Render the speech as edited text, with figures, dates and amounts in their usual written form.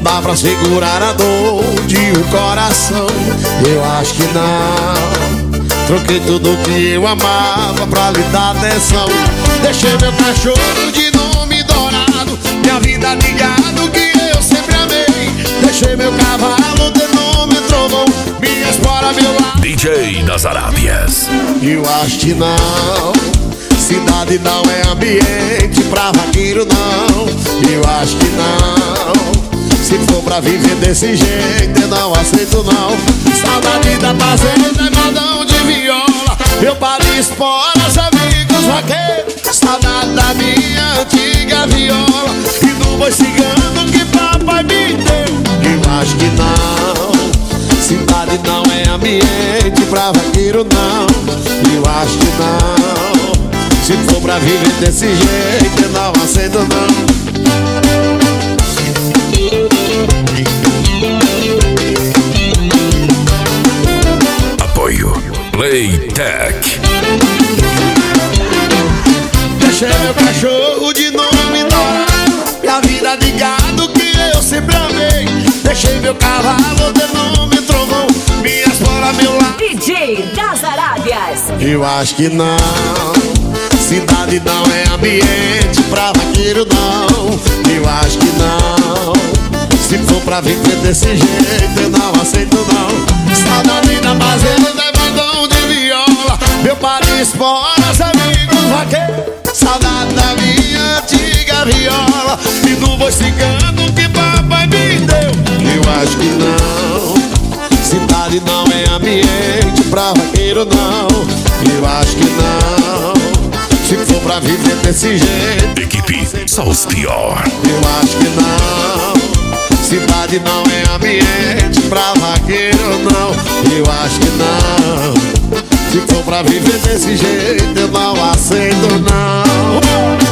dá pra segurar a dor de um coração. Eu acho que não. Troquei tudo que eu amava pra lhe dar atenção. Deixei meu cachorro de nome dourado, minha vida de gado que eu sempre amei. Deixei meu cavalo de nome trovão, minha espora, meu lado. DJ das Arábias. Eu acho que não. Cidade não é ambiente pra vaqueiro, não. Eu acho que não. Se for pra viver desse jeito, eu não aceito, não. Saudade da fazenda é modão de viola, meu paro esporas, amigos vaqueiros. Saudade da minha antiga viola e do boi cigano que papai me deu. Eu acho que não. Cidade não é ambiente pra vaqueiro, não. Eu acho que não. Se for pra viver desse jeito, eu não aceito, não. Apoio Playtech. Deixei meu cachorro de nome dourado, minha vida de gado que eu sempre amei. Deixei meu cavalo de nome trovão, minha espora, meu lado. DJ das Arábias. Eu acho que não. Cidade não é ambiente pra vaqueiro, não. Eu acho que não. Se for pra viver desse jeito, eu não aceito, não. Saudade da fazenda é bandão de viola, meu paro esporas, amigos vaqueiros. Saudade da minha antiga viola e do boi cigano que papai me deu. Eu acho que não. Cidade não é ambiente pra vaqueiro, não. Eu acho que não. Se for pra viver desse jeito, Equipe só os pior. eu acho que não. Cidade não é ambiente pra vaqueiro, não. Eu acho que não. Se for pra viver desse jeito, eu não aceito, não.